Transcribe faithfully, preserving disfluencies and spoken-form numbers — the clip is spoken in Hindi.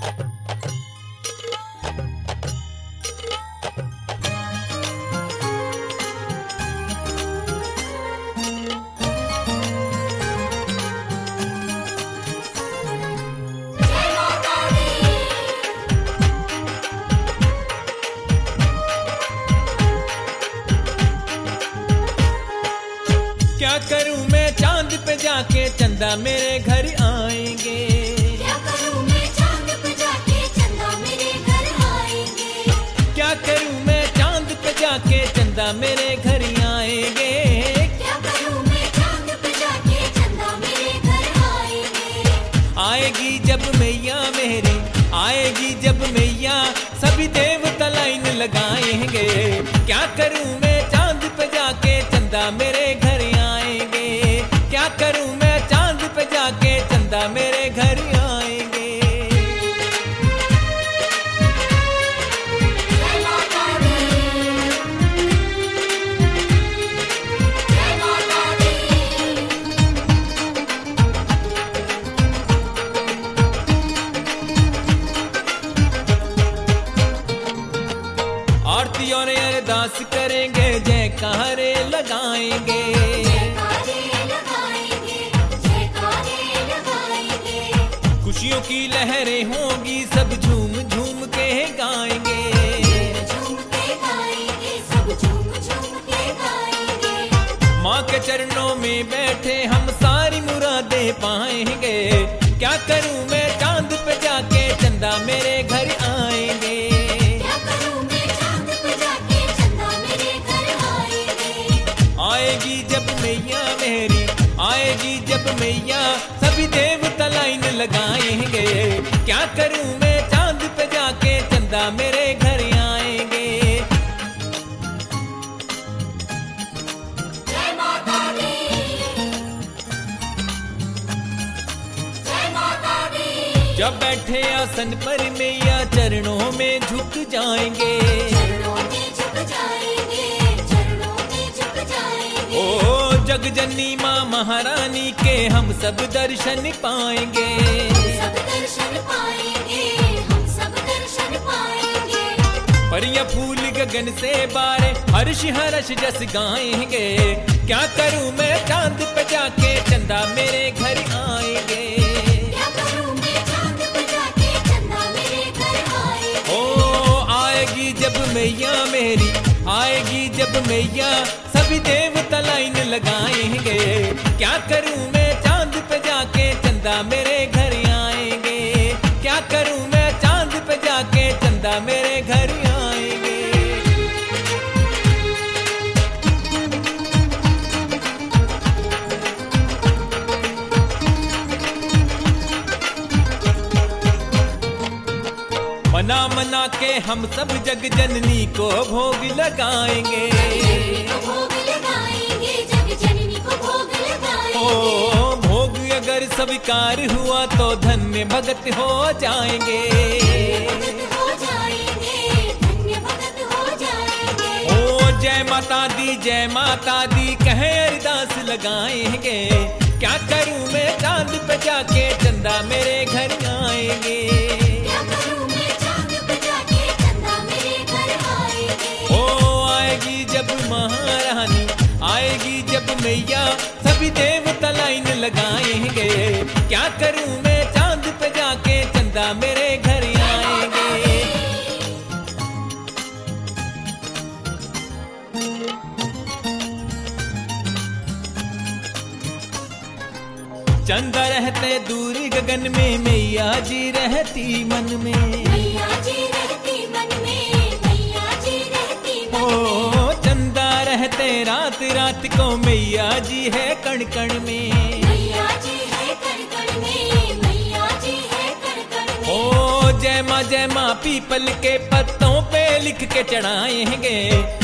क्या करूं मैं चांद पे जाके चंदा मेरे घर आएंगे। क्या करूं मैं चांद पे जाके चंदा मेरे घर आएंगे। क्या करूं मैं चांद पे जाके चंदा मेरे घर आएंगे। क्या करूं मैं चांद पे जाके चंदा मेरे घर आएंगे। आएगी जब मैया मेरी, आएगी जब मैया, सभी देवता लाइन लगाएंगे। क्या करूं मैं चांद पे जाके चंदा मेरे घर आएंगे। क्या करूं मैं चांद पे जाके चंदा मेरे घर आएंगे। जय माता दी, जय माता दी। आरती और अरदास करेंगे, जयकारे लगाएंगे। जयकारे लगाएंगे, जयकारे लगाएंगे। खुशियों की लहरें होंगी, सब झूम झूम के गाएंगे। झूम के गाएंगे, सब झूम झूम के गाएंगे। माँ के चरणों में बैठे हम सारी मुरादें पाएंगे। क्या करूं मैं चांद पे जाके चंदा मेरे घर आएंगे। क्या करूं मैं चांद पे जाके चंदा मेरे घर आएंगे। आएगी जब मैया मेरी, आएगी जब मैया, सभी देवता लाइन लगाएंगे। क्या करूं मैं चांद पे जाके चंदा मेरे घर आएंगे। जय माता दी, जय माता दी। जब बैठे आसन पर मैया चरणों में झुक जाएंगे। चरणों में झुक जाएंगे, चरणों में झुक जाएंगे। ओ जग जननी माँ महारानी के हम सब दर्शन पाएंगे। सब दर्शन पाएंगे, हम सब दर्शन पाएंगे। परियां फूल गगन से बारे, हर्ष हर्ष जस गाएंगे। क्या करूं मैं चांद पे जाके चंदा मेरे घर आएंगे। क्या करूं मैं चांद पे जाके चंदा मेरे घर आएंगे। ओ आएगी जब मैया मेरी, आएगी जब मैया, सभी देवता लाइन लगाएंगे। क्या करूं मैं चांद पे जाके चंदा मेरे घर आएंगे। क्या करूं मैं चांद पे जाके चंदा मेरे घर आएंगे। मना मना के हम सब जग जननी को भोग लगाएंगे। भोग लगाएंगे, जग जननी को भोग लगाएंगे। ओ भोग अगर स्वीकार हुआ तो धन्य भगत हो जाएंगे। भगत हो जाएंगे, धन्य भगत हो जाएंगे। ओ जय माता दी, जय माता दी कहे अरदास लगाएंगे। क्या करूं मैं चांद पे जाके चंदा मेरे घर आएंगे। क्या करूं मैं चांद पे जाके चंदा मेरे घर आएंगे। ओ आएगी जब महारानी, आएगी जब मैया, सभी देवता लाइन लगाएंगे। क्या करूं मैं चांद पे जाके चंदा मेरे घर आएंगे। चंदा रहते दूर गगन में, मैया जी रहती मन में। मैया जी रहती मन में, मैया जी रहती मन में। ओ चंदा रहते रात रात को, मैया जी है कण कण में। मैया जी है कण कण में, मैया जी है कण कण में। ओ जय माँ जय माँ पीपल के पत्तों पे लिख के चढ़ाएंगे।